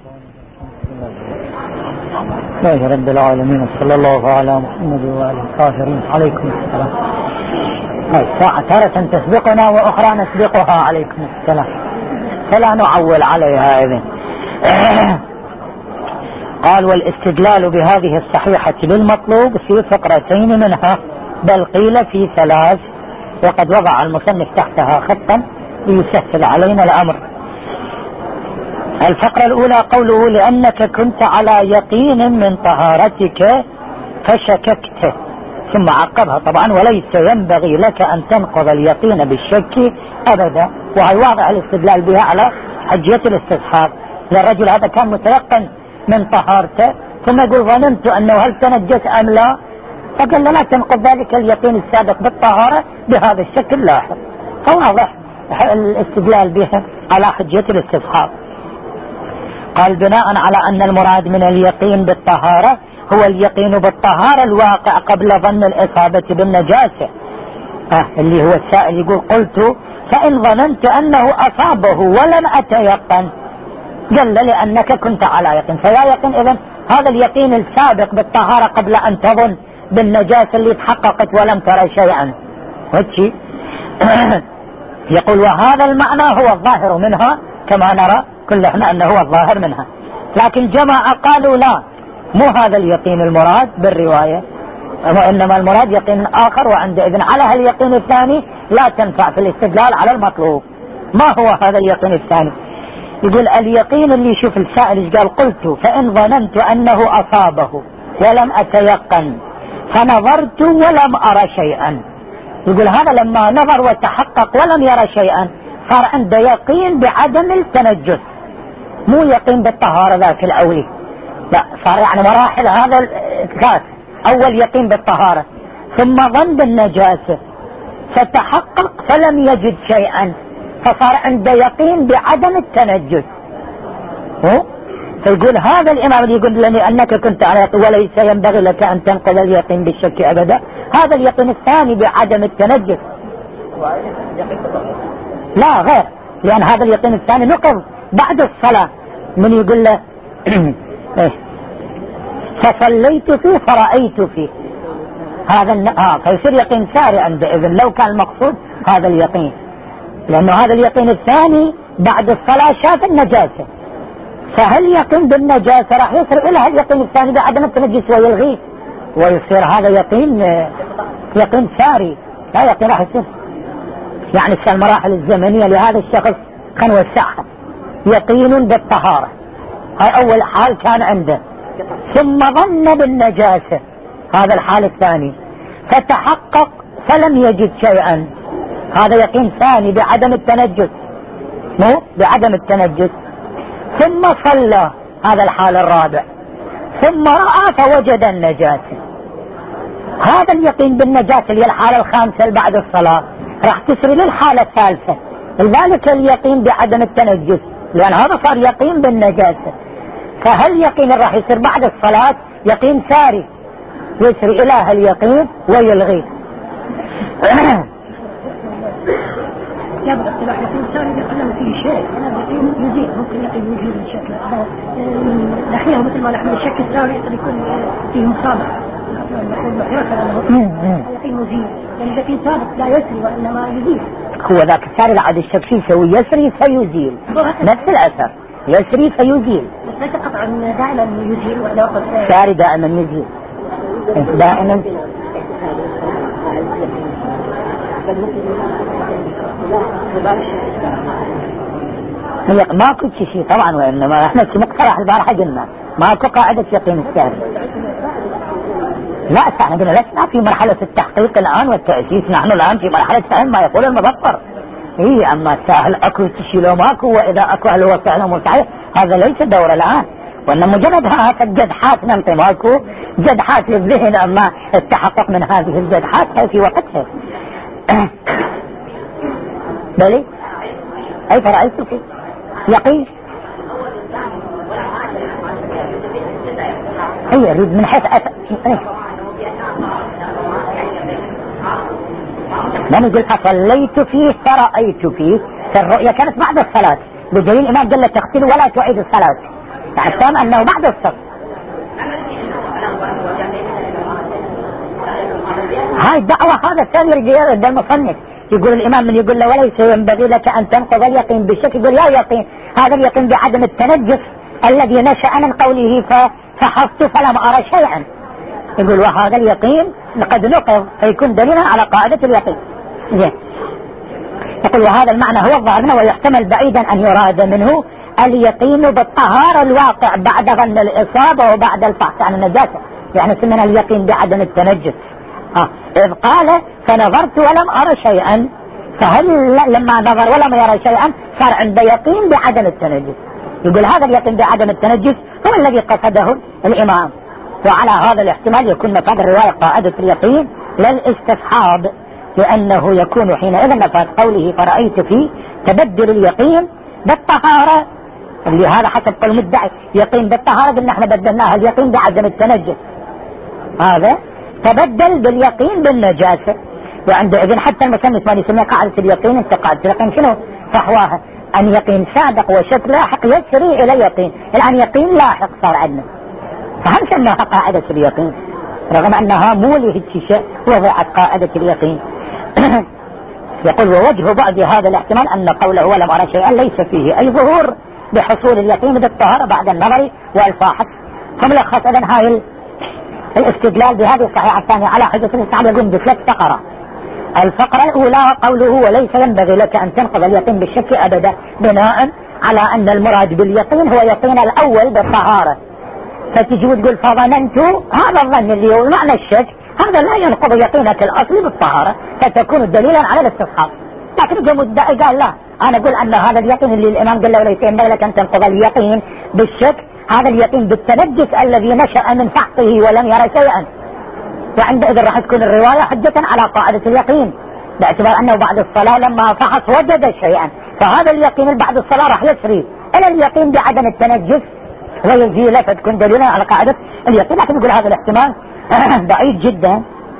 لله رب العالمين، صلى الله على محمد وآله الطاهرين. عليكم السلام. الساعة تارة تسبقنا وأخرى نسبقها. عليكم السلام. فلا نعول عليها إذن. قال: والاستدلال بهذه الصحيحة للمطلوب في فقرتين منها، بل قيل في 3، وقد وضع المصنف تحتها خطا ليسهل علينا الأمر. الفقرة الأولى قوله: لأنك كنت على يقين من طهارتك فشككت، ثم عقبها طبعا: وليس ينبغي لك أن تنقض اليقين بالشك أبدا. وهي واضح الاستدلال بها على حجية الاستصحاب. للرجل هذا كان متيقن من طهارته، ثم يقول: ظننت أنه هل تنجس أم لا، فقال: لا تنقض ذلك اليقين السابق بالطهارة بهذا الشك اللاحق. فواضح الاستدلال بها على حجية الاستصحاب. قال: بناء على أن المراد من اليقين بالطهارة هو اليقين بالطهارة الواقع قبل ظن الإصابة بالنجاسة. اللي هو السائل يقول: قلت فإن ظننت أنه أصابه ولم أتيقن. قال: لأنك كنت على يقين. فيا يقين إذن هذا اليقين السابق بالطهارة قبل أن تظن بالنجاسة اللي تحققت ولم ترى شيئا. يقول: وهذا المعنى هو الظاهر منها، كما نرى كلنا أنه هو الظاهر منها. لكن جماعة قالوا: لا، مو هذا اليقين المراد بالرواية، وإنما المراد يقين آخر، وعندئذ على هاليقين الثاني لا تنفع في الاستدلال على المطلوب. ما هو هذا اليقين الثاني؟ يقول: اليقين اللي يشوف السائل قال: قلت فإن ظننت أنه أصابه ولم أتيقن فنظرت ولم أرى شيئا. يقول هذا لما نظر وتحقق ولم يرى شيئا صار عنده يقين بعدم التنجس، مو يقين بالطهارة ذاك الأولي. لا، صار يعني مراحل هذا الثلاث: أول يقين بالطهارة، ثم ظن بالنجاسة، فتحقق فلم يجد شيئا، فصار عنده يقين بعدم التنجس. فيقول هذا الإمام اللي يقول: لأنك كنت على يقين وليس ينبغي لك أن تنقض اليقين بالشك أبدا، هذا اليقين الثاني بعدم التنجس. لا غير، لأن هذا اليقين الثاني نقض بعد الصلاة. من يقول له فصليت فيه فرأيت فيه، هذا فيصير يقين ساري عندئذ لو كان المقصود هذا اليقين، لأنه هذا اليقين الثاني بعد الصلاة شاف النجاسة، فهل يقين بالنجاسة راح يصير إلى اليقين الثاني بعدم التنجس ويلغيه، ويصير هذا يقين ساري، لا يقين راح يصير. يعني المراحل الزمنية لهذا الشخص خلينا نوسعها: يقين بالطهارة، هاي أول حال كان عنده، ثم ظن بالنجاسة، هذا الحال الثاني، فتحقق فلم يجد شيئا، هذا يقين ثاني بعدم التنجس، مو بعدم التنجس. ثم صلى، هذا الحال الرابع، ثم رأى فوجد النجاسة، هذا اليقين بالنجاسة اللي هي الحالة الخامسة بعد الصلاة راح تسري للحالة الثالثة، لذلك اليقين بعدم التنجس، لأن هذا صار يقين بالنجاسة. فهل يقين راح يصير بعد الصلاة يقين ساري يسري إلى اليقين ويلغي. يبقى اصطلاح يقين ساري يقلم فيه شيء، يقين يزيد، ممكن يقين يزيد الشكل دحينه مثل ما نحن الشك الساري يكون فيه مصابة، يقين مزيد، يعني يقين ثابت لا يسري وإنما يزيد. هو ذاك الساري بعد الشك يسوي يسري فيزيل، نفس الأثر، يسري فيزيل، بس ليس قطعا دائما يزيل ولا ساري دائما يزيل دائما. ماكو شيء طبعا، وإنما احنا في مقترح البارحة قلنا ماكو قاعدة يقين الساري. لا احنا قلنا لسنا في مرحلة التحقيق الآن والتأسيس، نحن الآن في مرحلة فهم ما يقول المبصر. أما الساهل أكو شيء لو ماكو، وإذا أكو هل هو فعلا مستحيل، هذا ليس دور الآن، وإن مجرد جدحات ننطي ماكو جدحات للذهن، أما التحقق من هذه الجدحات هي في وقتها. بلي أي فرأيت فيه يقين، هي يريد من حيث من يقول فصليت فيه فرأيت فيه، فالرؤية كانت بعد الصلاة، بدليل الإمام قال له تغسل ولا تعيد الصلاة، يعني التام أنه بعد الصف. هاي الدعوة هذا الثاني يرجع المصنف يقول الإمام من يقول له وليس ينبغي لك أن تنقض اليقين بالشك، يقول يا يقين هذا اليقين بعدم التنجس الذي نشأ من قوله فحصت فلم أرى شيئا. يقول وهذا اليقين لقد نقض فيكون دليلا على قاعدة اليقين. يقول وهذا المعنى هو الظاهر ويحتمل بعيدا أن يراد منه اليقين بالطهارة الواقع بعد ظن الإصابة وبعد الفحص عن النجاسة، يعني سمنا اليقين بعدم التنجس. إذ قال فنظرت ولم أرى شيئا، فهل لما نظر ولم يرى شيئا صار عنده يقين بعدم التنجس؟ يقول هذا اليقين بعدم التنجس هو الذي قصده الإمام. وعلى هذا الاحتمال يكون مفاد الرواية قاعدة اليقين للاستصحاب، لأنه يكون حينئذ مفاد قوله فرأيت فيه تبدل اليقين بالطهارة، اللي هذا حسب قول المدعي يقين بالطهارة، قلنا احنا بدلناها اليقين بعدم التنجس، هذا تبدل باليقين بالنجاسة. وعندئذ حتى المصنف ما يسمى قاعدة اليقين، انت قاعدة اليقين شنو فحواها؟ أن يقين سابق وشك لاحق يسري إلى يقين، الآن يقين لاحق صار عندنا، فهم سماها قاعدة اليقين رغم أنها مو لهيك شيء وضعت قاعدة اليقين. يقول ووجه بعد هذا الاحتمال أن قوله ولم أرى شيئا ليس فيه أي ظهور بحصول اليقين بالطهارة بعد النظر والفاحص. فملخص إذن هاي الاستدلال بهذه الصحيحة الثانية على حجة الاستعمال يقول بثلاث فقرة. الفقرة الأولى قوله وليس ينبغي لك أن تنقض اليقين بالشك أبدا، بناء على أن المراد باليقين هو يقين الأول بالطهارة، فتجي وتقول فظننت، هذا الظن اللي هو معنى الشك هذا لا ينقض يقينك الأصلي بالطهارة، فتكون دليلا على الاستصحاب. لكن يجي مدعي قال لا، أنا أقول أن هذا اليقين اللي الإمام قال له وليس ينبغي لك أن تنقض اليقين بالشك، هذا اليقين بالتنجس الذي نشأ من فحصه ولم يرى شيئا، وعندئذ راح تكون الرواية حجة على قاعدة اليقين، باعتبار أنه بعد الصلاة لما فحص وجد شيئا، فهذا اليقين بعد الصلاة راح يسري إلى اليقين بعدم التنجس ويزيله، فتكون دليلا على قاعدة اليقين. لكن يقول هذا الاحتمال بعيد جدا،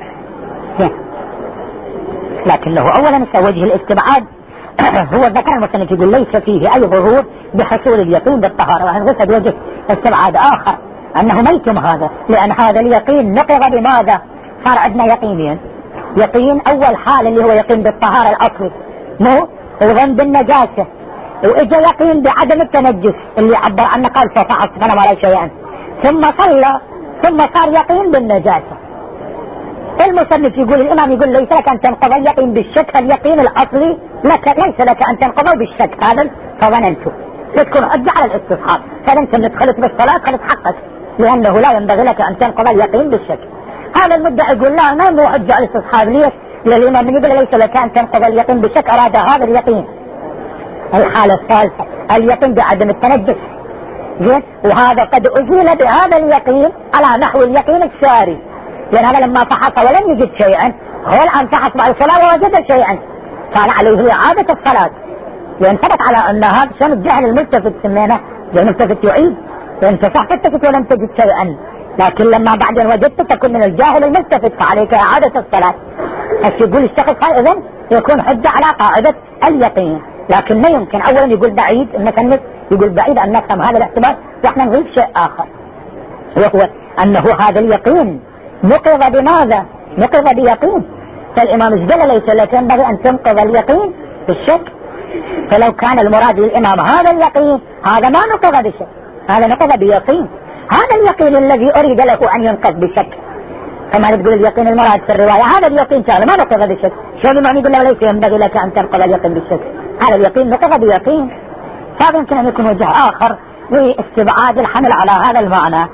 لكنه أولا وجه الاستبعاد هو ذكر المصنف يقول ليس فيه أي ظهور بحصول اليقين بالطهارة، وهذا وجه استبعاد آخر أنه ميتم هذا، لأن هذا اليقين نقض بماذا؟ صار عندنا يقينين، يقين أول حال اللي هو يقين بالطهارة الأصلي مو وظن بالنجاسة، وإجا يقين بعدم التنجس اللي عبر عنه قال ففحص فلم أرى شيئا، ثم صلى ثم صار يقين بالنجاسة. المصنف يقول الإمام يقول ليس لك أن تنقض اليقين بالشك، اليقين الأصلي ليس لك أن تنقضه بالشك، هذا فظننته تكون حجة على الاستصحاب، فأنت من دخلت بالصلاة خلت حقك، لأنه لا ينبغي لك أن تنقض اليقين بالشك. هذا المدعي يقول لا ما مو حجة على الاستصحاب، ليش؟ للإمام يقول ليس لك أن تنقض اليقين بالشك، أراد هذا اليقين الحالة الثالثة اليقين بعدم التنجس، وهذا قد أزيل بهذا اليقين على نحو اليقين الساري، لأن هذا لما فحص ولم يجد شيئا، هو الآن فحص بعد الصلاة ووجد شيئا، كان عليه إعادة الصلاة، لأن ثبت على أن هذا شان الجهل الملتفت سمينه، لأن الملتفت يعيد، لأن صحتك ولم تجد شيئا، لكن لما بعدين وجدت تكون من الجاهل الملتفت فعليك إعادة الصلاة. يقول الشخص إذن يكون حجة على قاعدة اليقين، لكن ما يمكن أولا يقول بعيد، المثنى يقول بعيد أن نفهم هذا الاحتمال، وإحنا نضيف شيء آخر وهو أنه هذا اليقين نقض بماذا؟ نقض بيقين، فالإمام إجبل ليس لك ينبغي أن تنقض اليقين بالشك، فلو كان المراد للإمام هذا اليقين هذا ما نقض بالشك، هذا نقض بيقين، هذا اليقين الذي أريد له أن ينقض بشك، كما تقول اليقين المراد في الرواية هذا اليقين كان ما نقض بالشك، شو الإمام يقول له ليس ينبغي لك أن تنقض اليقين بالشك، هذا اليقين نقض بيقين، هذا يمكن أن يكون وجه آخر لاستبعاد الحمل على هذا المعنى.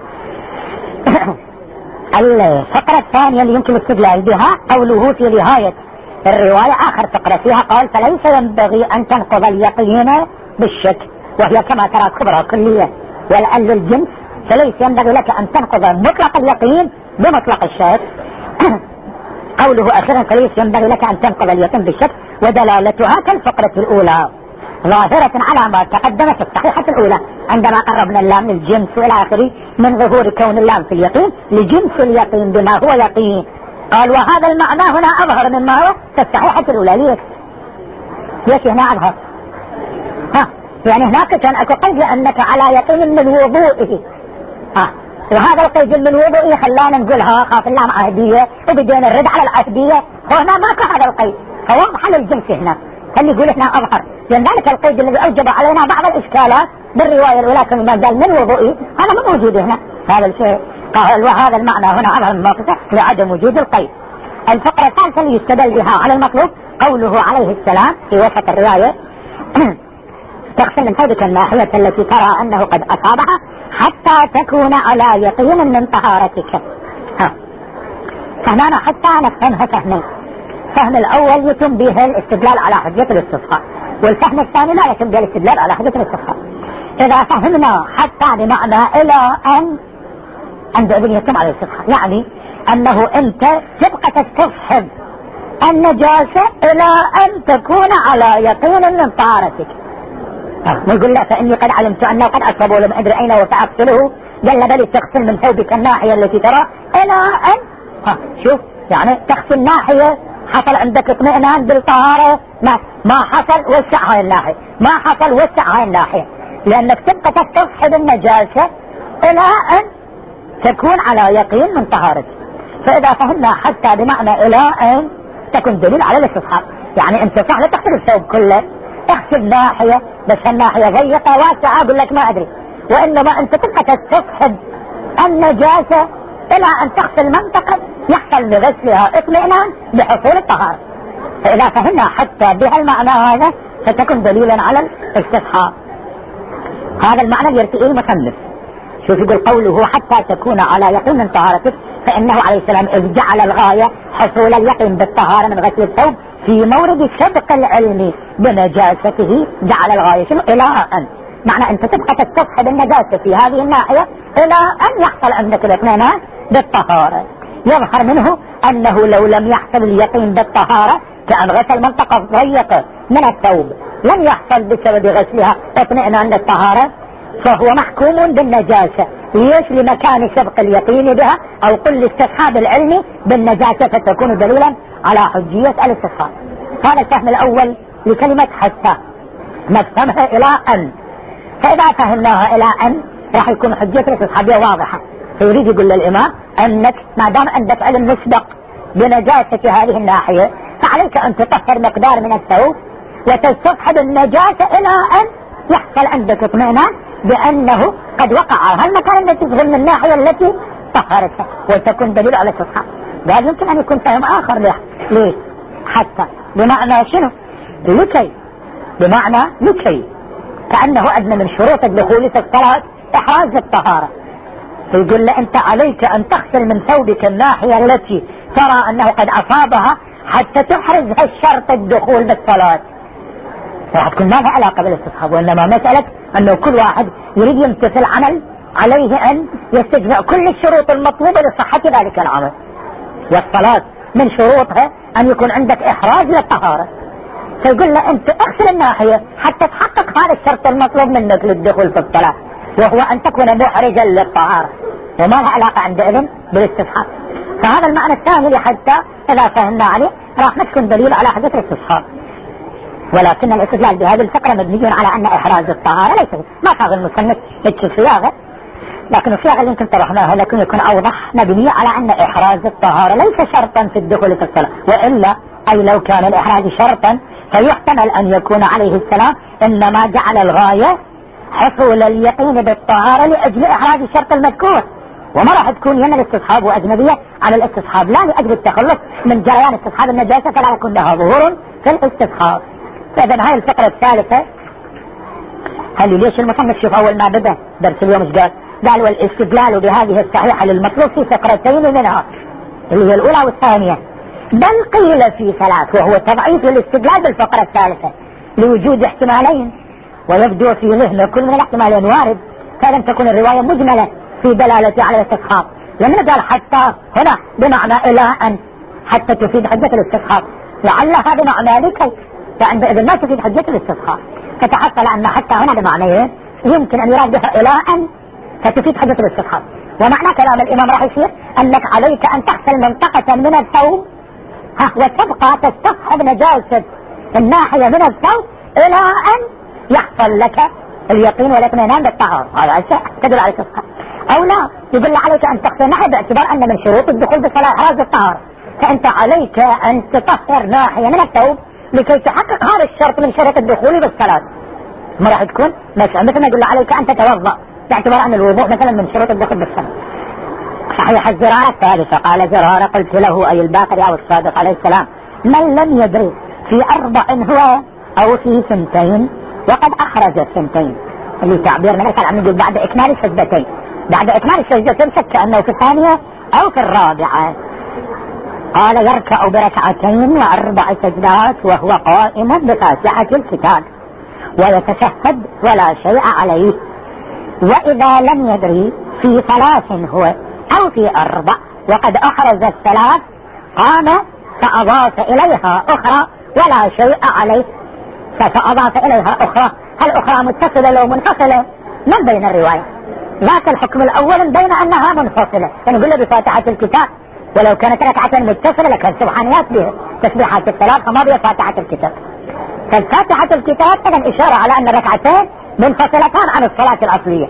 الفقرة الثانية اللي يمكن الاستدلال بها قوله في نهاية الرواية آخر فقرة فيها قال فليس ينبغي أن تنقض اليقين بالشك، وهي كما ترى كبرى كلية والآن للجنس، فليس ينبغي لك أن تنقض مطلق اليقين بمطلق الشك. قوله أخيرا فليس ينبغي لك أن تنقض اليقين بالشك، ودلالتها كالفقرة الأولى ظاهرة على ما تقدم في الصحيحة الأولى عندما قربنا اللام للجنس والى آخره من ظهور كون اللام في اليقين لجنس اليقين بما هو يقين. قال وهذا المعنى هنا أظهر مما هو في الصحيحة الأولى. ليش هنا أظهر؟ يعني هناك كان اكو قيد لانك على يقين من وضوئه. وهذا القيد من وضوئه خلانا نقولها خاف اللام عهدية وبدينا نرد على العهدية. هنا ماكو هذا القيد، فواضح للجنس هنا، خلي يقول هنا اظهر، لان ذلك القيد الذي اوجب علينا بعض الاشكالات بالرواية الاولى كما قال من وضوئه هذا مو موجود هنا. هذا الشيء وهذا المعنى هنا اظهر الموقف لعدم وجود القيد. الفقرة الثالثة اللي يستدل بها على المطلوب قوله عليه السلام في وسط الرواية تغسل من ثوبك الناحية التي ترى أنه قد أصابها حتى تكون على يقين من طهارتك. فهنا حتى نفهمها فهمين. الفهم الأول يتم به الاستدلال على حجة الاستصحاب، والفهم الثاني لا يتم به الاستدلال على حجة الاستصحاب. إذا فهمنا حتى بمعنى إلى أن عند ابن يتم على الاستصحاب، يعني أنه أنت تبقى تستصحب النجاسة إلى أن تكون على يقين من طهارتك. نقول لا فإني قد علمت أنه قد أصبه لم أدري أين فأغسله، قال بل تغسل من ثوبك الناحية التي ترى إلى أن شوف يعني تغسل ناحية حصل عندك اطمئنان بالطهارة، ما حصل وسع هاي الناحية، ما حصل وسع هاي الناحية، لأنك تبقى تستصحب النجاسة إلى أن تكون على يقين من طهارتك. فإذا فهمنا حتى بمعنى إلى أن تكون دليل على الاستصحاب، يعني أنت صح لا تغسل الثوب كله، اغسل ناحية بس الناحية ضيقة واسعة أقول لك ما أدري، وإنما أنت تبقى تستصحب النجاسة إلى أن تغسل منطقة يحصل بغسلها اطمئنان بحصول الطهارة. فإذا فهمنا حتى بهالمعنى هذا ستكون دليلا على الاستصحاب. هذا المعنى يرتئيه المصنف. شوف يقول قوله حتى تكون على يقين من طهارتك، فإنه عليه السلام إذ جعل الغاية حصول اليقين بالطهارة من غسل الثوب في مورد سبق العلم بنجاسته جعل الغاية شنو إلى أن، معنى أنت تبقى تستصحب النجاسة في هذه الناحية إلى أن يحصل عندك الاطمئنان بالطهارة. يظهر منه أنه لو لم يحصل اليقين بالطهارة كأن غسل منطقة ضيقة من الثوب لم يحصل بسبب غسلها اطمئنان بالطهارة فهو محكوم بالنجاسة. ليش؟ لمكان سبق اليقين بها أو قل استصحاب العلم بالنجاسة، فتكون دليلا على حجية الاستصحاب. هذا الفهم الأول لكلمة حتى نفهمها إلى أن. فإذا فهمناها إلى أن راح يكون حجية الاستصحابية واضحة. فيريد يقول للإمام أنك ما دام عندك علم مسبق بنجاسة هذه الناحية فعليك أن تطهر مقدار من الثوب وتستصحب النجاسة إلى أن يحصل عندك اطمئنان بأنه قد وقع هالمكان التي تظل من الناحية التي طهرتها وتكون دليل على الاستصحاب. هذا يمكن أن يكون فهم آخر له. ليه؟ حتى بمعنى شنو؟ لكي، بمعنى لكي، كأنه أدنى من شروط الدخول في الصلاة إحراز الطهارة. يقول له أنت عليك أن تغسل من ثوبك الناحية التي ترى أنه قد أصابها حتى تحرز هالشرط الدخول بالصلاة. راح تكون ما لها علاقة بالاستصحاب، وإنما مسألة أنه كل واحد يريد يمتثل عمل عليه أن يستجمع كل الشروط المطلوبة لصحة ذلك العمل، والصلاة من شروطها أن يكون عندك إحراز للطهارة. فيقول له أنت اغسل الناحية حتى تحقق هذا الشرط المطلوب منك للدخول في الصلاة، وهو أن تكون محرزا للطهارة، وما لها علاقة عندئذ بالاستصحاب. فهذا المعنى الثاني حتى إذا فهمنا عليه راح نكون دليل على حدث الاستصحاب. ولكن الاستدلال بهذه الفقرة مبني على أن إحراز الطهارة ليس ما صاغ المصنف الصياغة، لكن الصياغة اللي يمكن طرحناها لكن يكون أوضح مبنية على أن إحراز الطهارة ليس شرطا في الدخول في الصلاة، وإلا أي لو كان الإحراز شرطا فيحتمل أن يكون عليه السلام إنما جعل الغاية حصول اليقين بالطهارة لأجل إحراز الشرط المذكور، وما راح تكون هنا الاستصحاب وأجنبية على الاستصحاب، لا لأجل التخلص من جريان استصحاب النجاسة فلا يكون لها ظهور في الاستصحاب. فإذا هاي الفقرة الثالثة هل ليش المصنف شوف أول ما بدأ درس اليوم ايش قال والاستدلال بهذه الصحيحة للمطلوب في فقرتين منها اللي هي الأولى والثانية، بل قيل في ثلاث، وهو تضعيف الاستدلال بالفقرة الثالثة لوجود احتمالين ويبدو في ذهن كل من الاحتمالين وارد، فلم تكون الرواية مجملة في دلالة على الاستصحاب. لما قال حتى هنا بمعنى إلى أن حتى تفيد حجة الاستصحاب، لعلها بمعنى لكي، فعندئذ ما تفيد حجة الاستصحاب، فتحصل أن حتى هنا بمعنى يمكن أن يراد بها إلى أن فتفيد حجة الاستصحاب. ومعنى كلام الإمام راح يصير أنك عليك أن تغسل منطقة من الثوب وتبقى تستصحب نجاسة الناحية من الثوب إلى أن يحصل لك اليقين والاطمئنان بالطهارة، هذا تدل على الصحة. أو لا، يقول عليك أن تغسل ناحية باعتبار أن من شروط الدخول بالصلاة إحراز الطهارة، فأنت عليك أن تطهر ناحية من الثوب لكي تحقق هذا الشرط من شرط الدخول بالصلاة. ما راح تكون مثل ما يقول عليك أن تتوضأ باعتبار أن الوضوء مثلا من شروط الدخول بالصلاة. صحيح. الزرارة الثالثة، قال زرارة قلت له أي الباقر أو الصادق عليه السلام من لم يدري في 4 هو أو في 2 وقد أخرج 2، اللي تعبير من الكلام يقول بعد إكمال السجدتين، بعد إكمال السجدتين شك أنه في 2 أو في 4. قال يركع ب2 و4 سجدات وهو قائم بفاتحة الكتاب ويتشهد ولا شيء عليه. وإذا لم يدري في 3 هو أو في 4 وقد أخرج 3 قام فأضاف إليها أخرى ولا شيء عليه. فأضاف إليها أخرى، هل أخرى متصلة لو منفصلة؟ من بين الرواية ذاك الحكم الأول بين أنها منفصلة، فنقول له بفاتحة الكتاب، ولو كانت ركعة متصلة لكان سبحانيات بها تسبيحات الثلاث فما بها فاتحة الكتاب. فالفاتحة الكتاب إذن إشارة على أن الركعتين منفصلتان عن الصلاة الأصلية.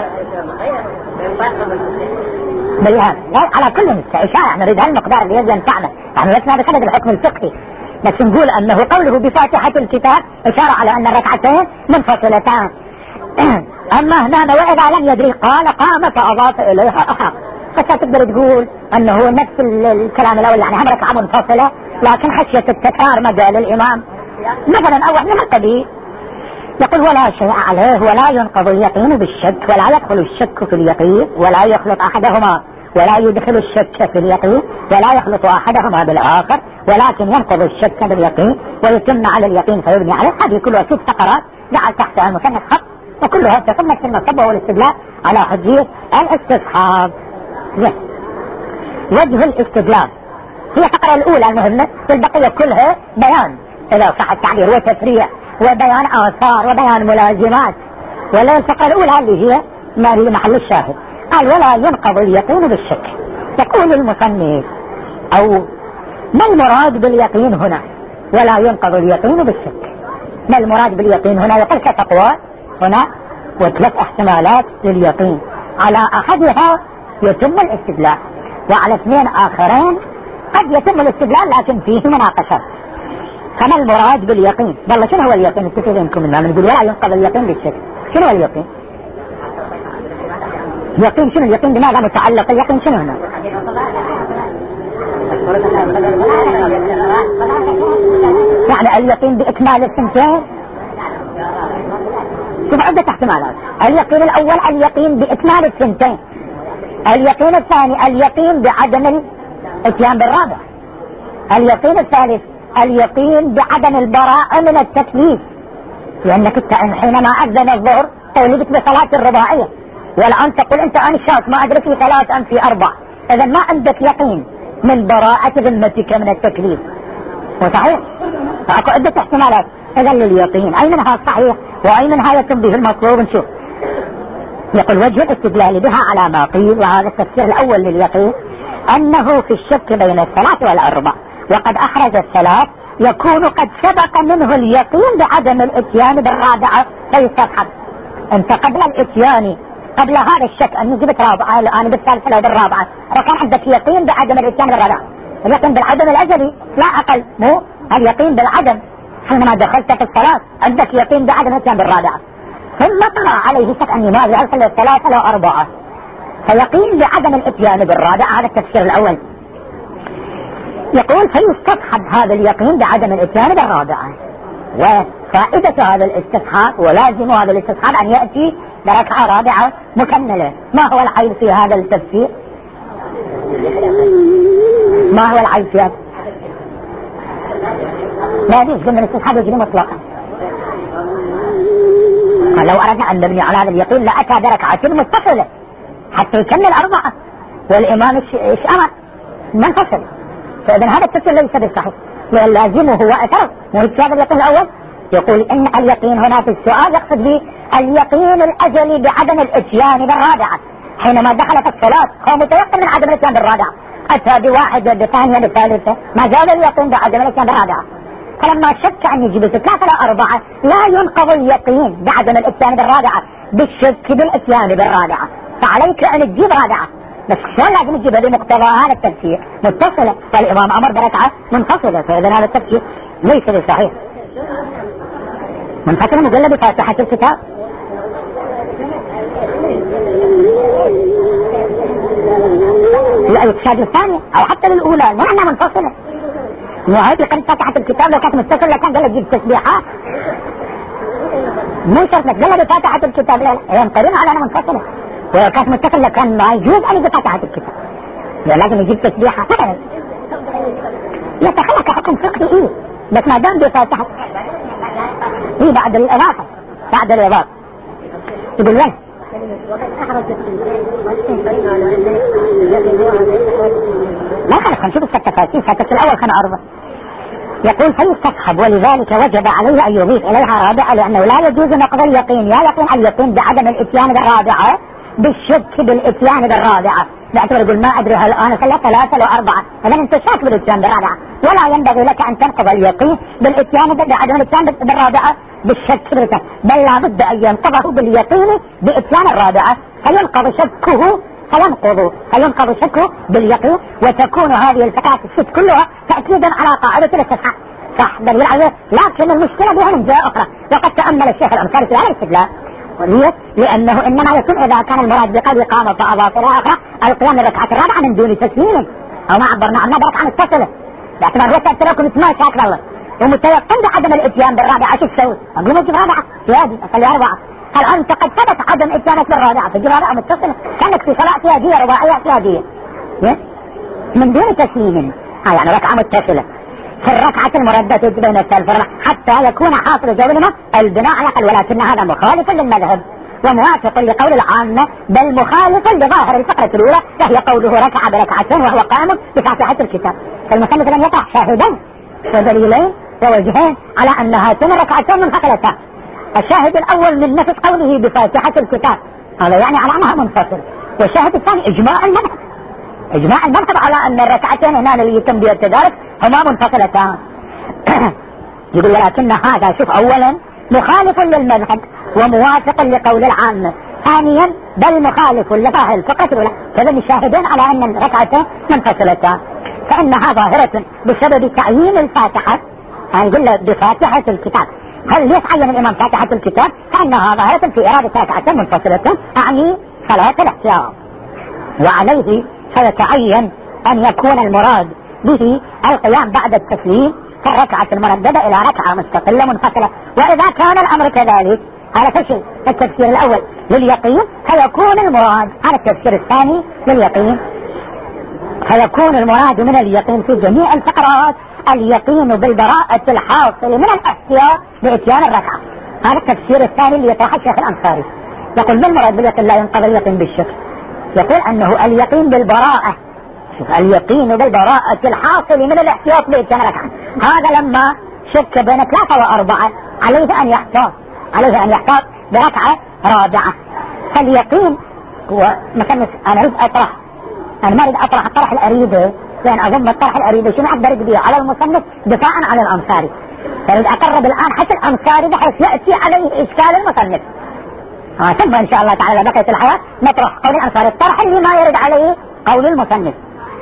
لا على كل إشارة، نريد هالمقدار اللي ينفعنا، يعني لسنا بصدد الحكم الفقهي، بس نقول أنه قوله بفاتحة الكتاب إشارة على أن الركعتين منفصلتان. أما هنا وإذا لم يدري قال قام فأضاف إليها أخر، فتقدر تقول أنه نفس الكلام الأول، يعني هم ركعة منفصلة لكن خشية التكرار ما قال الإمام مثلا أول من القبيل. يقول ولا شيء عليه ولا ينقض اليقين بالشك ولا يدخل الشك في اليقين ولا يخلط أحدهما ولا يدخل الشك في اليقين ولا يخلط أحدهما بالآخر، ولكن ينقض الشك باليقين ويتم على اليقين فيبني عليه. هذه كلها 6 فقرات جعل تحتها المثنى خط، وكلها تقوم في المصب والاستدلال على حجية الاستصحاب. وجه الاستدلال هي الفقرة الأولى المهمة، والبقية كلها بيان إذا صح التعبير وتفريع وبيان آثار وبيان ملازمات. ولا الفقرة الأولى اللي هي ما هي محل الشاهد، قال ولا ينقض اليقين بالشك. يقول المصنف أو ما المراد باليقين هنا؟ ولا ينقض اليقين بالشك، ما المراد باليقين هنا؟ يقول كتقوى هنا و3 احتمالات لليقين، على أحدها يتم الاستدلال وعلى 2 آخرين قد يتم الاستدلال لكن فيه مناقشة. فما المراد باليقين؟ والله شنو هو اليقين؟ اتفقينكم منها نقول ولا ينقض اليقين بالشك. شنو هو اليقين؟ يقين شنو؟ اليقين بماذا متعلق؟ اليقين شنو هنا؟ يعني اليقين بإكمال 2. شوف عدة احتمالات. اليقين الأول اليقين بإكمال 2، اليقين الثاني اليقين بعدم الاتيان بالرابع، اليقين الثالث اليقين بعدم البراءة من التكليف، لأنك حينما أذن الظهر طولبت بصلاة الرباعية، والآن تقول أنت أنا شاك ما أدري في 3 أم في 4، إذا ما عندك يقين من براءة ذمتك من التكليف. وصحيح فأكو عدة احتمالات. إذا لليقين أي منها الصحيح وأي منها يتم به المطلوب نشوف. يقول وجه الاستدلال بها على ما قيل، وهذا التفسير الأول لليقين، أنه في الشك بين 3 و4 وقد أخرج 3 يكون قد سبق منه اليقين بعدم الاتيان بالرابعة فيستسحب. أنت قبل الاتيان قبل هذا الشك أنه جبت رابعة الآن بالثالثة لو بالرابعة، فكان عندك يقين بعدم الاتيان بالرابعة. اليقين بالعدم الأجلي لا أقل، مو اليقين بالعدم. حينما دخلت في الصلاة عندك يقين بعدم الاتيان بالرابعة، ثم طرأ عليه شك أني ما أرسل 3 لو 4، فيقين بعدم الاتيان بالرابعة. هذا التفسير الأول. يقول فيستصحب هذا اليقين بعدم الاتيان بالرابعة، وفائدة هذا الاستصحاب ولازم هذا الاستصحاب أن يأتي بركعة رابعة مكملة. ما هو العيب في هذا التفسير؟ ما هو العيب في هذا؟ لا يجوز من الاستصحاب يجري مطلقا. لو أردنا أن نبني على هذا اليقين لأتى بركعة متصلة حتى يكمل 4 والإمام إيش أمر منفصل. فإذا هذا التفسير ليس بالصحيح، لأن لازمه هو أثر. وهي هذا اليقين الأول يقول إن اليقين هنا في السؤال يقصد به اليقين الأجلي بعدم الاتيان بالرابعة. حينما دخل في الصلاة هو متيقن من عدم الاتيان بالرابعة، أتى ب1 ب2 ب3 ما زال اليقين بعدم الاتيان بالرابعة. فلما شك أن يجيب 3 أو 4 لا ينقض اليقين بعدم الاتيان بالرابعة بالشك بالاتيان بالرابعة، فعليك أن تجيب رابعة، بس شلون لازم تجيبها بمقتضى هذا التفسير متصلة، فالإمام أمر بركعة منفصلة، فإذا هذا التفسير ليس بصحيح. منفصلة مجلد بفاتحة الكتاب. الإرشاد الثاني أو حتى الأولى معنى منفصلة، مو هذه قد فاتحة الكتاب لو كانت متصلة كان قال تجيب تسبيحات، مو شرط لك قال بفاتحة الكتاب، لا ينقلون على أنها منفصلة، ولو كانت متصلة كان ما يجوز أن يجيب فاتحة الكتاب، لازم يجيب تسبيحات مثلا يتخلق حكم فقهي بس ما دام بفاتحة بعد الإضافة بعد الإضافة يقول وين لا خلص نشوف التفاسير. فاتت الأول كان 4 يقول فيستصحب ولذلك وجب عليه أن يضيف إليها رابعة لأنه لا يجوز نقض اليقين اليقين بعدم الاتيان بالرابعة بالشك بالاتيان بالرابعة، نعتبر يقول ما أدري هل أنا 3 أو 4 إذا أنت شاك بالاتيان بالرابعة، ولا ينبغي لك أن تنقض اليقين بالاتيان بعدم الاتيان بالرابعة بالشك بالاتيان، بل لا بد أن ينقضه باليقين باتيان الرابعة فينقض شكه باليقين، وتكون هذه الفتاة الست كلها تأكيدا على قاعدة الاستصحاب صح بل لكن المشكلة بها من جهة أخرى، وقد تأمل الشيخ الأمثال في هذا الاستدلال لأنه إنما يكون إذا كان المراد بقلب قامة فأضاف إلى أخرى القيام الركعة الرابعة من دون تسليم أو ما عبرنا عنها بركعة متصلة، باعتبار هو تأثيركم اسمها شاكر الله ومتيقن بعدم الاتيان بالرابعة شو تسوي؟ أقول نجيب رابعة سيادي أخلي 4 الآن أنت قد ثبت عدم اتيانك بالرابعة تجيب رابعة متصلة كأنك في صلاة سيادية رباعية سيادية من دون تسليم يعني ركعة متصلة في الركعة المردة بين السلف حتى يكون حاصل جولنا البناء على قل، ولكن هذا مخالف للمذهب وموافق لقول العامة بل مخالف لظاهر الفقرة الأولى وهي قوله ركع بركعتين وهو قائم بفاتحة الكتاب، فالمصنف لم يقع شاهدا ودليلين ووجهين على أن هاتين الركعتين منفصلتان. الشاهد الأول من نفس قوله بفاتحة الكتاب هذا يعني على أنها منفصلة، والشاهد الثاني إجماع المذهب على أن الركعتين هنا اللي يتم بها التدارك هما منفصلتان. يقول ولكن هذا شوف أولا مخالف للمذهب وموافق لقول العامة، ثانيا بل مخالف لظاهر الفقرة الأولى، فذن الشاهدين على أن الركعتين منفصلتان، فإنها ظاهرة بسبب تعيين الفاتحة يقول بفاتحة الكتاب، هل يتعين الإمام فاتحة الكتاب فإنها ظاهرة في إرادة ركعتين منفصلتين أعني صلاة الاحتياط، وعليه فيتعين أن يكون المراد به القيام بعد التسليم كالركعة المرددة إلى ركعة مستقلة منفصلة، وإذا كان الأمر كذلك هذا فشل التفسير الأول لليقين فيكون المراد على التفسير الثاني لليقين، فيكون المراد من اليقين في جميع الفقرات اليقين بالبراءة الحاصل من الاحتياط بإتيان الركعة. هذا التفسير الثاني اللي يطرحه الشيخ الأنصاري، يقول ما المراد باليقين لا ينقضي اليقين بالشك، يقول أنه اليقين بالبراءة اليقين بالبراءة الحاصل من الاحتياط بإتيان الركعة، هذا لما شك بين 3 و4 عليه أن يحتاط بركعة رابعة. فاليقين هو مثلا أنا ما أريد أطرح الطرح الأريبي لأن أظن الطرح الأريبي شنو أقدر به على المصنف دفاعا عن الأنصاري، فأريد أقرب الآن حتى الأنصاري بحيث يأتي عليه إشكال المصنف ثم إن شاء الله تعالى بقية الحياة نطرح قول الأنصاري الطرح اللي ما يرد عليه قول المصنف.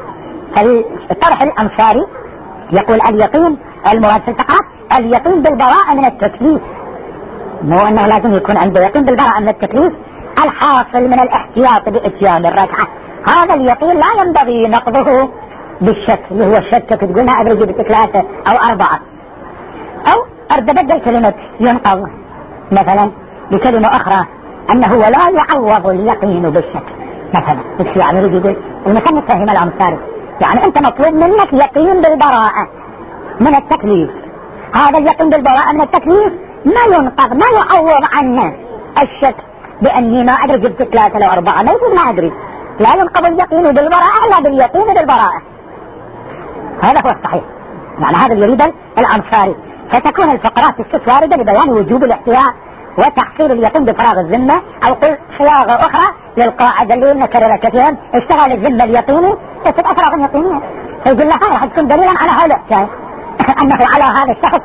فالطرح الأنصاري يقول اليقين المراد في الفقرة اليقين بالبراءة من التكليف، مو أنه لازم يكون عنده يقين بالبراءة من التكليف الحاصل من الاحتياط بإتيان الركعة، هذا اليقين لا ينبغي نقضه بالشك اللي هو الشك تقولها أدري جبت 3 أو 4 أو أردبدل كلمة ينقض مثلا بكلمة أخرى أنه ولا يعوض اليقين بالشك مثلا، يعني يقول المصنف فهم الأمثال يعني أنت مطلوب منك يقين بالبراءة من التكليف، هذا اليقين بالبراءة من التكليف ما ينقض ما يعوض عنه الشك بأني ما أدري جبت 3 أو 4 ما يقول ما أدري، لا ينقض اليقين بالبراءة إلا باليقين بالبراءة، هذا هو الصحيح يعني هذا يريد الأنصاري. فتكون الفقرات الست واردة لبيان وجوب الاحتياط وتحصيل اليقين بفراغ الذمة، أو قل صياغة أخرى للقاعدة اللي نكررها كثيرا اشتغل الذمة اليقيني فتبقى فراغ يقينية، فيقول لها راح تكون دليلا على هذا الاحتياط أنه على هذا الشخص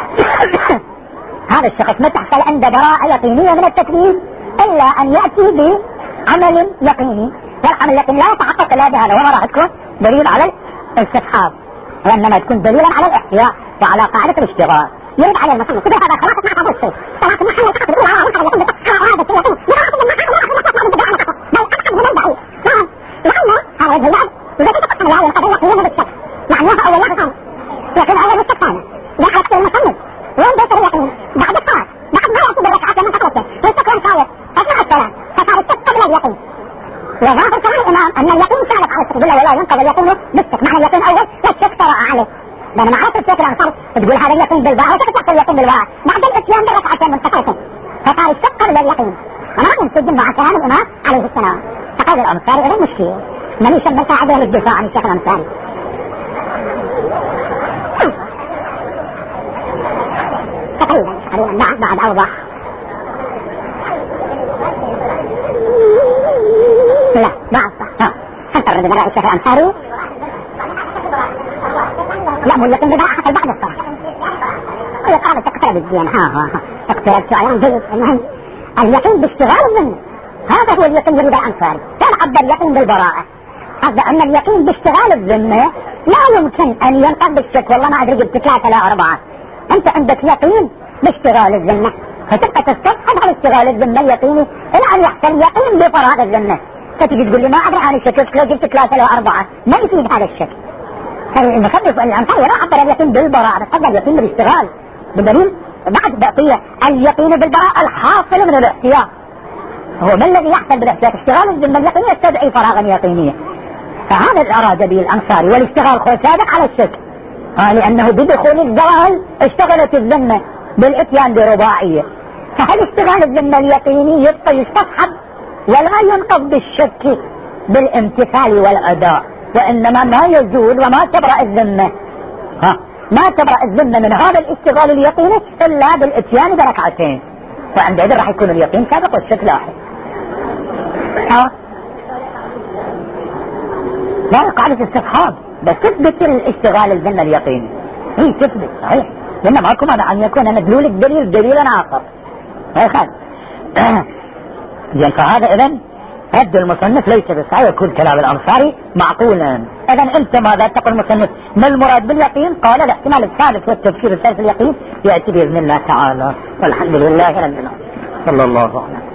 هذا الشخص ما تحصل عنده براءة يقينية من التكليف إلا أن يأتي بعمل يقيني، والعمل اليقيني لا يتحقق إلا بهذا، وما راح تكون دليل على الاستصحاب، وإنما تكون دليلا على الاحتياط وعلى قاعدة الاشتغال. يرد على المصنف كل هذا خلاص ما هذا الشيء، صلاة المحل تقصد الأولى وانت يقول لك هذا الشيء يقول هذا اللعب إذا كنت تقصد هذا القضية يقينه بالشك، يعني هو أول واحد لكن أول بالشك ثاني لا حتى المصنف وين بيت اليقين بعد الصلاة بعد ما يأتي بالركعات لما تقصد والشك خايف أثناء الصلاة فصار الشك قبل اليقين. وظاهر كلام الإمام أن اليقين سابق على الشك ولا ينقض اليقين بالشك، مع اليقين أول والشك طرأ عليه، لأن معرفة الشيخ الأنصار تقول هذا اليقين بالباء وكيف تحصل اليقين بالباء بعد الإتيان بالركعتين منتقلتين، فصار الشك قبل اليقين، وما ينسجم مع كلام الإمام عليه السلام. فقول الأنصاري غير مشكل، من يسمى ساعده للدفاع عن الشيخ الأنصاري. تقريبا بعد أوضح. لا بعد صح حتى الرد على الشيخ الأنصاري لا مو اليقين بالباء حتى بعد الصلاة قال تقترب الدين اقترب شعيان جيد. اليقين باشتغال الذمة هذا هو اليقين يريد الأنصاري، كان عبد اليقين بالبراءة، هذا أن اليقين باشتغال الذمة لا يمكن أن ينقض بالشك والله ما أدري جبت 3 لا 4. أنت عندك يقين باشتغال الذمة فتبقى تستفحد على اشتغال الذمة اليقيني إلى أن يحصل يقين بفراغ الذمة، فتجي تقول لي ما أدري أنا شككت لو جبت 3 لا 4 ما يفيد هذا الشك. فالمخلف الأنصاري لا عبر اليقين بالبراءة بس عبر اليقين بالاشتغال بدليل بعد بقية اليقين بالبراءة الحاصل من الاحتياط. هو ما الذي يحصل بالاحتياط؟ اشتغال الذمة اليقينية يستدعي فراغا يقينيا، فهذا الأراد به الأنصاري. والاشتغال هو سابق على الشك لأنه بدخول الضلال اشتغلت الذمة بالاتيان برباعية، فهل اشتغال الذمة اليقيني يبقى يستصحب ولا ينقض بالشك بالامتثال والأداء، وإنما ما يزول وما تبرأ الذمة ما تبرأ الذمة من هذا الاشتغال اليقيني إلا بالاتيان بركعتين، وعندئذ راح يكون اليقين سابق والشك لاحق. لا قاعدة استصحاب بس تثبت الاشتغال الذمة اليقيني هي تثبت صحيح، لأن معكم هذا أن يكون مدلول الدليل دليلا آخر هيخل فهذا إذن رد المصنف ليس بصحيح يكون كلام الأنصاري معقولا. إذن أنت ماذا تقول المصنف ما المراد باليقين؟ قال الاحتمال الثالث والتفسير الثالث اليقين يأتي بإذن الله تعالى، والحمد لله رب العالمين صلى الله عليه وسلم.